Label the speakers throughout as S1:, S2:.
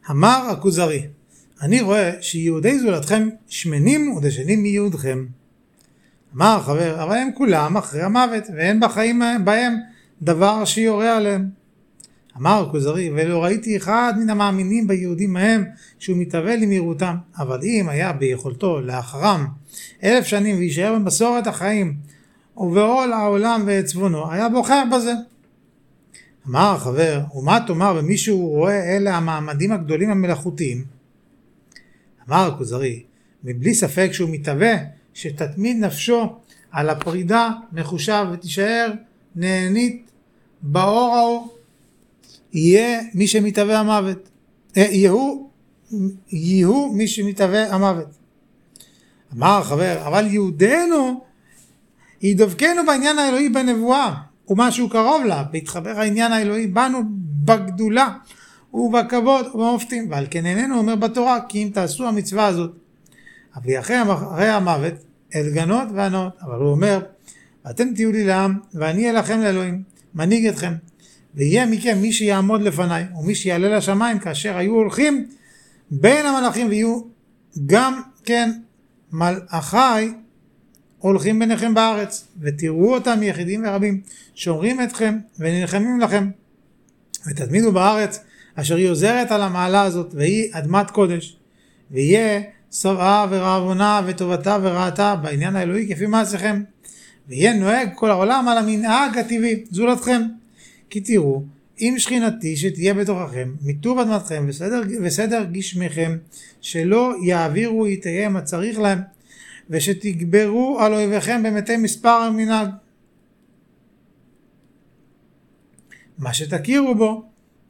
S1: אמר הכוזרי, אני רואה שיהודי זולתכם שמנים ודשנים מיהודכם. אמר החבר, אבל הם כולם אחרי המוות, ואין בחיים בהם דבר שיורה עליהם. אמר הכוזרי, ולא ראיתי אחד מן המאמינים ביהודים מהם שהוא מתאבל למהירותם, אבל אם היה ביכולתו לאחרם 1000 שנים וישאר במסורת החיים ובעול העולם ועצבונו, היה בוחר בזה. אמר החבר, ומה תאמר במישהו רואה אלה המעמדים הגדולים המלאכותיים? אמר הכוזרי, מבלי ספק שהוא מתאווה שתתמיד נפשו על הפרידה מחושב ותישאר נהנית באור ההוא. יהיה מי שמתאווה המוות. יהיו מי שמתאווה המוות. אמר החבר, אבל יהודנו ידבקנו בעניין האלוהי בנבואה ומשהו קרוב לה, והתחבר העניין האלוהי בנו בגדולה ובכבוד ובמופתים, ועל כן איננו אומר בתורה כי אם תעשו המצווה הזאת אבל אחרי המוות אלגנות וענות. אבל הוא אומר, ואתם תהיו לי לעם ואני אהיה לכם לאלוהים, מנהיג אתכם, ויהיה מכם מי שיעמוד לפניי ומי שיעלה לשמיים כאשר היו הולכים בין המלאכים, ויהיו גם כן מלאכי הולכים ביניכם בארץ, ותראו אותם יחידים ורבים שומרים אתכם ונלחמים לכם, ותתמידו בארץ אשר היא עוזרת על המעלה הזאת, והיא אדמת קודש, ויהיה שרעה ורעבונה וטובתה ורעתה בעניין האלוהי כפי מעשיכם, ויהיה נוהג כל העולם על המנהג הטבעי זולתכם. כי תראו, אם שכינתי שתהיה בתוככם, מיטוב אדמתכם וסדר גשמיכם, שלא יעבירו איתיהם הצריך להם, ושתגברו על אויביכם במתי מספר המנהג, מה שתכירו בו,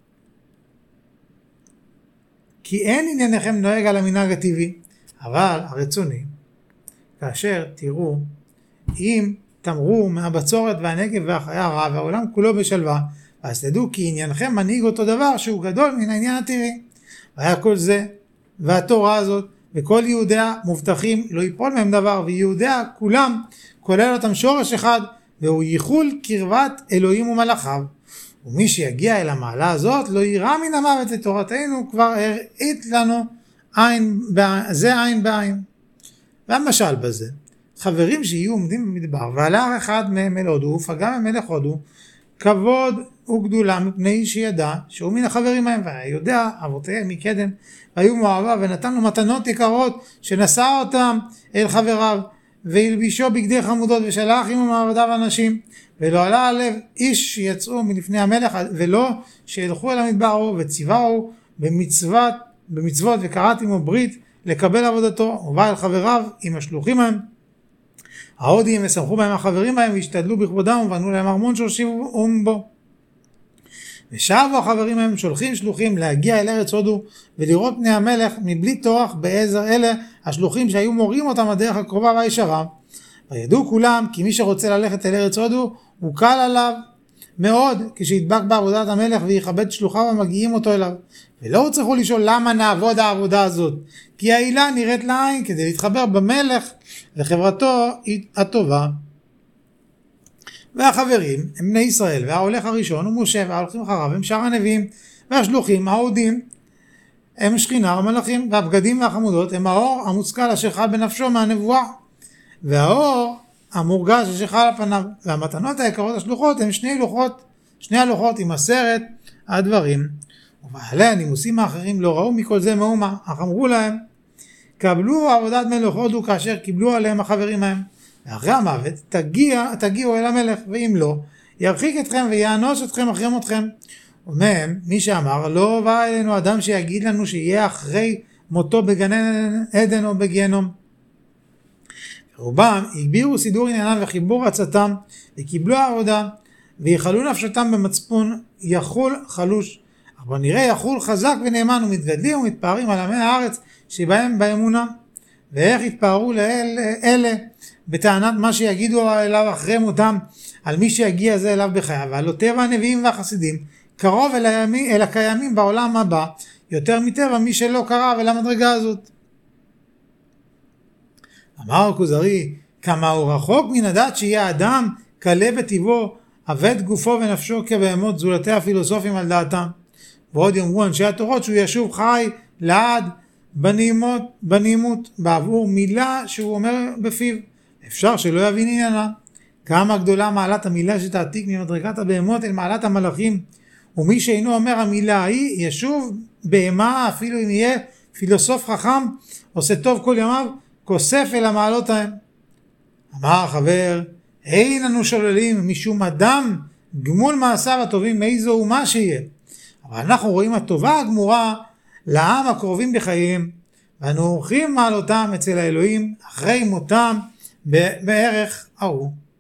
S1: כי אין ענייניכם נוהג על המנהג הטבעי, אבל הרצוני, כאשר תראו, אם תמרו מהבצורת והנגב והחיה הרע והעולם כולו בשלווה, אז תדעו כי עניינכם מנהיג אותו דבר שהוא גדול מן העניין הטבעי. והיה כל זה והתורה הזאת וכל יהודיה מובטחים לא ייפול מהם דבר, ויהודיה כולם כולל אותם שורש אחד, והוא ייחול קרבת אלוהים ומלאכיו. ומי שיגיע אל המעלה הזאת לא יירא מן המוות, לתורתנו כבר הראית לנו זה עין בעין. והמשל בזה, חברים שיהיו עומדים במדבר והלך אחד מהם אל הודו ופגע ממלך הודו כבוד וגדולה מפני שידע שהוא מן החברים מהם, ויודע אבותיהם מקדם והיו מואביו, ונתן לו מתנות יקרות שנשא אותם אל חבריו, והלבישו בגדי חמודות ושלח עמו מעבדיו אנשים, ולא עלה הלב איש שיצאו מלפני המלך, ולא שילכו אל המדבר, וציווהו במצוות וקראת עמו ברית לקבל עבודתו, ובא אל חבריו עם השלוחים מהם ההודים, ושמחו בהם החברים בהם והשתדלו בכבודם ובנו להם ארמון שהושיבו בו. ושבו החברים מהם שולחים שלוחים להגיע אל ארץ הודו ולראות פני המלך מבלי טורח בעזר אלה השלוחים שהיו מורים אותם הדרך הקרובה והישרה. וידעו כולם כי מי שרוצה ללכת אל ארץ הודו הוא קל עליו מאוד כשידבק בעבודת המלך ויכבד שלוחיו המגיעים אותו אליו, ולא צריכו לשאול למה נעבוד העבודה הזאת, כי העילה נראית לעין כדי להתחבר במלך וחברתו הטובה. והחברים הם בני ישראל, וההולך הראשון הוא משה, וההולכים אחריו הם שאר הנביאים, והשלוחים ההודים הם שכינה ומלאכים, והבגדים והחמודות הם האור המושכל אשר חל בנפשו מהנבואה, והאור המורגש אשר חל על פניו, והמתנות היקרות השלוחות הם שני הלוחות עם 10 הדברים. ובעלי הנימוסים האחרים לא ראו מכל זה מאומה, אך אמרו להם, קבלו עבודת מלך הודו כאשר קיבלו עליהם החברים מהם, ואחרי המוות תגיעו אל המלך, ואם לא, ירחיק אתכם ויאנוש אתכם אחרי מותכם. ומהם מי שאמר, לא בא אלינו אדם שיגיד לנו שיהיה אחרי מותו בגן עדן או בגיהנום. רובם הגבירו סידור עניינם וחיבור עצתם, וקיבלו העבודה, ויחלו נפשתם במצפון יחול חלוש. אבל נראה יחול חזק ונאמן, ומתגדלים ומתפארים על עמי הארץ שבהם באמונה. ואיך התפארו לאלה בטענת מה שיגידו אליו אחרי מותם על מי שיגיע זה אליו בחייו, ועל טבע הנביאים והחסידים קרוב אל הקיימים בעולם הבא יותר מטבע מי שלא קרב אל המדרגה הזאת. אמר הכוזרי, כמה הוא רחוק מן הדת שיהיה אדם קלה בטבעו, עבד גופו ונפשו כבהמות זולתי הפילוסופים על דעתם. ועוד יאמרו אנשי התורות שהוא ישוב חי לעד בנעימות בעבור מילה שהוא אומר בפיו. אפשר שלא יבין עניינה. כמה גדולה מעלת המילה שתעתיק ממדרגת הבהמות אל מעלת המלאכים, ומי שאינו אומר המילה היא ישוב בהמה, אפילו אם יהיה פילוסוף חכם עושה טוב כל ימיו, כוסף אל המעלות ההם. אמר חבר, אין אנו שוללים משום אדם גמול מעשיו הטובים מאיזו ומה שיהיה, אבל אנחנו רואים הטובה הגמורה לעם הקרובים בחייהם, ואנו עורכים מעלותם אצל האלוהים אחרי מותם בערך ההוא.